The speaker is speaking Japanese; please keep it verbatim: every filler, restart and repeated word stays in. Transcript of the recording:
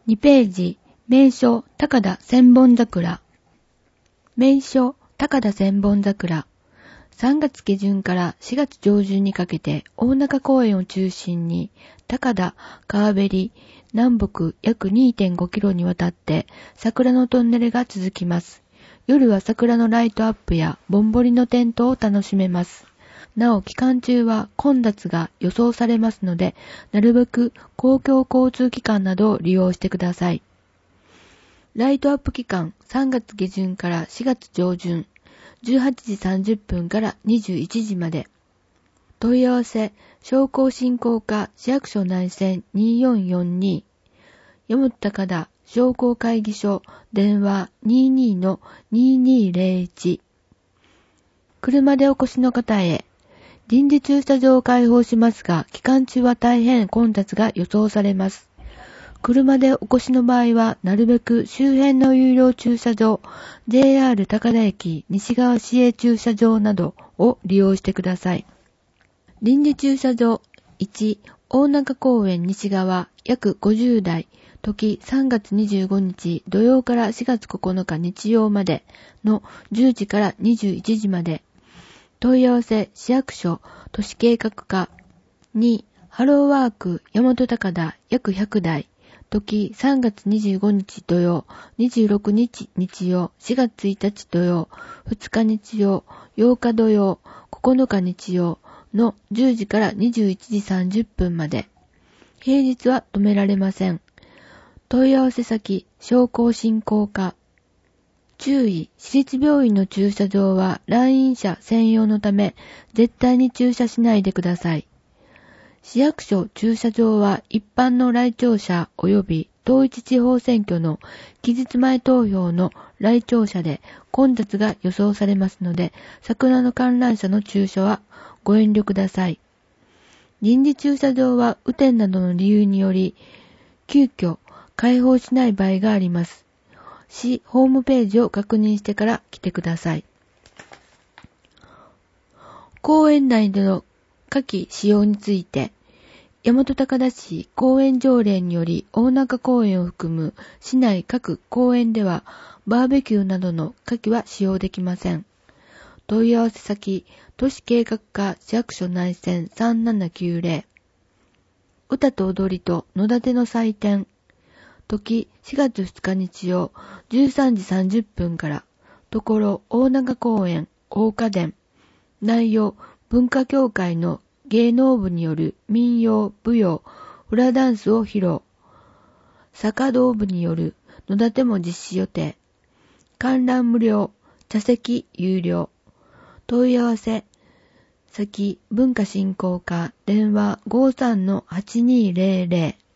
にページ、名所高田千本桜。名所高田千本桜。さんがつ下旬からしがつ上旬にかけて大中公園を中心に高田、川べり、南北約 にてんごキロにわたって桜のトンネルが続きます。夜は桜のライトアップやぼんぼりの点灯を楽しめます。なお期間中は混雑が予想されますので、なるべく公共交通機関などを利用してください。ライトアップ期間さんがつ下旬からしがつ上旬、じゅうはちじさんじゅっぷんからにじゅういちじまで。問い合わせ、商工振興課市役所内線によんよんに、大和高田商工会議所電話 にじゅうにのにじゅうにゼロいち。車でお越しの方へ、臨時駐車場を開放しますが、期間中は大変混雑が予想されます。車でお越しの場合は、なるべく周辺の有料駐車場、ジェイアール 高田駅西側市営駐車場などを利用してください。臨時駐車場いち、大中公園西側約ごじゅうだい、時さんがつにじゅうごにち土曜からしがつここのか日曜までのじゅうじからにじゅういちじまで。問い合わせ、市役所、都市計画課。に、ハローワーク、大和高田、約ひゃくだい。時さんがつにじゅうごにち土曜、にじゅうろくにち日曜、しがつついたち土曜、ふつか日曜、ようか土曜、ここのか日曜のじゅうじからにじゅういちじさんじゅっぷんまで。平日は止められません。問い合わせ先、商工振興課。注意、私立病院の駐車場は来院者専用のため、絶対に駐車しないでください。市役所駐車場は一般の来庁者及び統一地方選挙の期日前投票の来庁者で混雑が予想されますので、桜の観覧車の駐車はご遠慮ください。臨時駐車場は雨天などの理由により、急遽開放しない場合があります。市ホームページを確認してから来てください。公園内での火器使用について、大和高田市公園条例により大中公園を含む市内各公園ではバーベキューなどの火器は使用できません。問い合わせ先、都市計画課市役所内線さんななきゅうゼロ。歌と踊りと野立ての祭典。時しがつふつか日曜じゅうさんじさんじゅっぷんから。ところ大中公園大花殿。内容文化協会の芸能部による民謡舞踊フラダンスを披露。坂道部による野立ても実施予定。観覧無料、茶席有料。問い合わせ先文化振興課電話 ごじゅうさんのはちにーゼロゼロ。